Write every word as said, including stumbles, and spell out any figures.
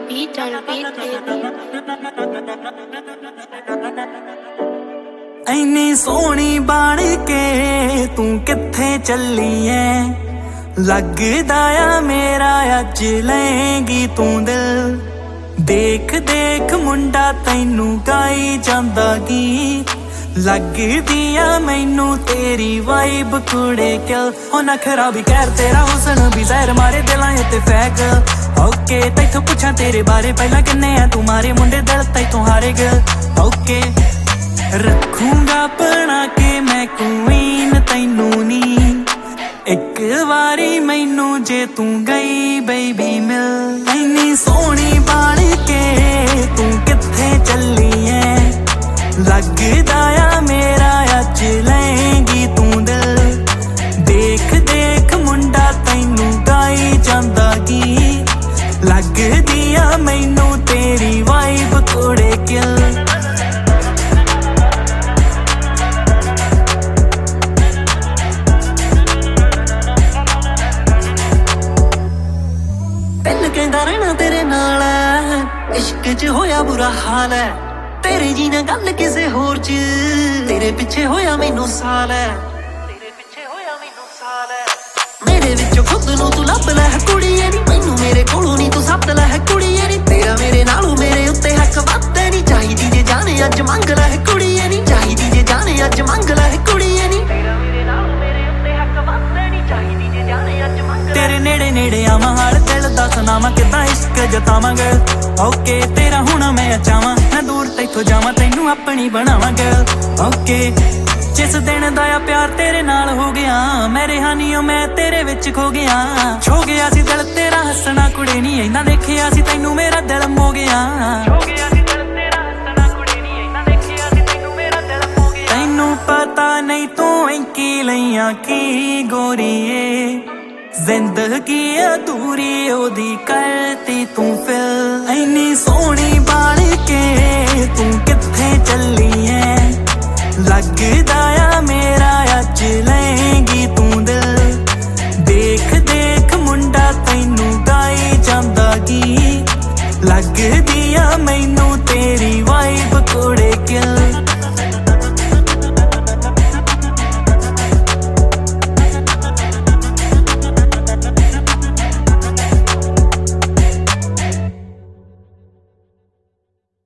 beat on beat, baby. ਇੰਨੀ ਸੋਹਣੀ ਬਣ ਕੇ ਤੂੰ ਕਿੱਥੇ ਚੱਲੀ ਐ, ਲੱਗਦਾ ਆ ਮੇਰਾ ਅੱਜ ਲਏਂਗੀ ਤੂੰ ਦਿਲ। ਦੇਖ ਦੇਖ ਮੁੰਡਾ ਤੈਨੂੰ ਗਾਈ ਜਾਂਦਾ ਗੀਤ, ਲੱਗਦੀ ਆ ਮੈਨੂੰ ਤੇਰੀ ਵਾਈਬ ਕੁੜੇ ਕਿਲ। ਹੋ ਨਖਰਾ ਵੀ ਕਹਿਰ ਤੇਰਾ ਹੁਸਨ ਵੀ ਜ਼ਹਿਰ ਮਾਰੇ ਦਿਲਾਂ ਉੱਤੇ ਫੈਕ। ਓਕੇ ਤੈਥੋਂ ਪੁੱਛਾਂ ਤੇਰੇ ਬਾਰੇ ਪਹਿਲਾਂ ਕਿੰਨੇ ਆ ਤੂੰ ਮਾਰੇ ਮੁੰਡੇ ਦਿਲ ਤੈਥੋਂ ਹਾਰੇ ਗਏ। ਓਕੇ ਰੱਖੂੰਗਾ ਬਣਾ ਕੇ ਮੈਂ ਕੁਈਨ ਤੈਨੂੰ ਨੀ, ਇੱਕ ਵਾਰੀ ਮੈਨੂੰ ਜੇ ਤੂੰ ਗਈ ਬੇਬੀ ਮਿਲ। ਇੰਨੀ ਸੋਹਣੀ ਬਣ ਕੇ ਤੂੰ ਕਿੱਥੇ ਚੱਲੀ ਐ, ਲੱਗਦਾ ਆ ਮੇਰਾ ਅੱਜ ਲਏਂਗੀ ਤੂੰ ਦਿਲ। ਦੇਖ ਦੇਖ ਮੁੰਡਾ ਤੈਨੂੰ ਗਾਈ ਜਾਂਦਾ ਗੀਤ, ਲੱਗਦੀ ਆ ਮੈਨੂੰ ਤੇਰੀ ਵਾਈਬ ਕੁੜੇ ਕਿਲ। ਕਹਿੰਦਾ ਰਹਿਣਾ ਤੇਰੇ ਨਾਲ ਇਸ਼ਕ ਚ ਹੋਇਆ ਬੁਰਾ ਹਾਲ ਹੈ, ਤੇਰੇ ਜੀ ਨਾਲ ਗੱਲ ਕਿਸੇ ਹੋਰ ਚ, ਤੇਰੇ ਪਿੱਛੇ ਹੋਇਆ ਮੈਨੂੰ ਸਾਲ ਹੈ, ਤੇਰੇ ਪਿੱਛੇ ਹੋਇਆ ਮੈਨੂੰ ਸਾਲ ਹੈ। ਮੇਰੇ ਵਿੱਚੋਂ ਖੁਦ ਨੂੰ ਤੂੰ ਲੱਭ ਲੈ ਕੁੜੀਏ ਨੀ, ਮੈਨੂੰ ਮੇਰੇ ਕੋਲੋਂ ਨੀ ਤੂੰ ਸੱਦ ਲੈ ਕੁੜੀਏ ਨੀ। ਤੇਰਾ ਮੇਰੇ ਨਾਲੋਂ ਮੇਰੇ ਉੱਤੇ ਹੱਕ ਵੱਧਦੇ ਨੀ, ਚਾਹੀਦੀ ਜੇ ਜਾਣੇ ਅੱਜ ਮੰਗ ਲੈ ਕੁੜੀਏ ਨੀ, ਚਾਹੀਦੀ ਜੇ ਜਾਣੇ ਅੱਜ ਮੰਗ ਲੈ ਕੁੜੀਏ ਨੀ। ਤੇਰਾ ਮੇਰੇ ਨਾਲੋਂ ਮੇਰੇ ਉੱਤੇ ਹੱਕ ਵੱਧਦੇ ਨੀ, ਚਾਹੀਦੀ ਜੇ ਜਾਣੇ ਅੱਜ ਮੰਗ ਲੈ। ਤੇਰੇ ਨੇੜੇ ਨੇੜੇ ਆਵਾਂ ਹਾਲ ਦਿਲ ਦਾ ਸੁਣਾਵਾਂ, ਕਿੱਦਾਂ ਇਸ਼ਕ ਜਤਾਵਾਂਗੇ। ਓਕੇ ਤੇਰਾ ਹੁਣ ਮੈਂ ਚਾਵਾਂ, ਮੈਂ ਦੂਰ ਤੈਥੋਂ ਜਾਵਾਂ ਤੈਨੂੰ ਆਪਣੀ ਬਣਾਵਾਂਗੇ। ਓਕੇ ਜਿਸ ਦਿਨ ਦਾ ਆ ਪਿਆਰ ਤੇਰੇ ਨਾਲ ਹੋ ਗਿਆ, ਮੈਂ ਰਿਹਾਨੀਓ ਮੈਂ ਤੇਰੇ ਵਿੱਚ ਖੋ ਗਿਆ। ਛੋ ਗਿਆ ਸੀ ਦਿਲ ਤੇਰਾ ਹੱਸਣਾ ਕੁੜੇ ਨੀ, ਇੰਨਾ ਦੇਖਿਆ ਸੀ ਤੈਨੂੰ ਮੇਰਾ ਦਿਲ ਮੋ ਗਿਆ। ਛੋ ਗਿਆ ਸੀ ਦਿਲ ਤੇਰਾ ਹੱਸਣਾ ਕੁੜੇ ਨੀ, ਇੰਨਾ ਦੇਖਿਆ ਸੀ ਤੈਨੂੰ ਮੇਰਾ ਦਿਲ ਮੋ ਗਿਆ। ਤੈਨੂੰ ਪਤਾ ਨਹੀਂ ਤੂੰ ਇੰਕੀ ਲਈਆਂ ਕੀ ਗੋਰੀਏ, ਜ਼ਿੰਦਗੀ ਅਧੂਰੀ ਉਹਦੀ ਕਰਤੀ ਤੂੰ ਫਿਲ। ਇੰਨੀ ਸੋਹਣੀ ਬਣ ਕੇ ਤੂੰ ਕਿੱਥੇ ਚੱਲੀ ਐ, ਲੱਗਦਾ ਆ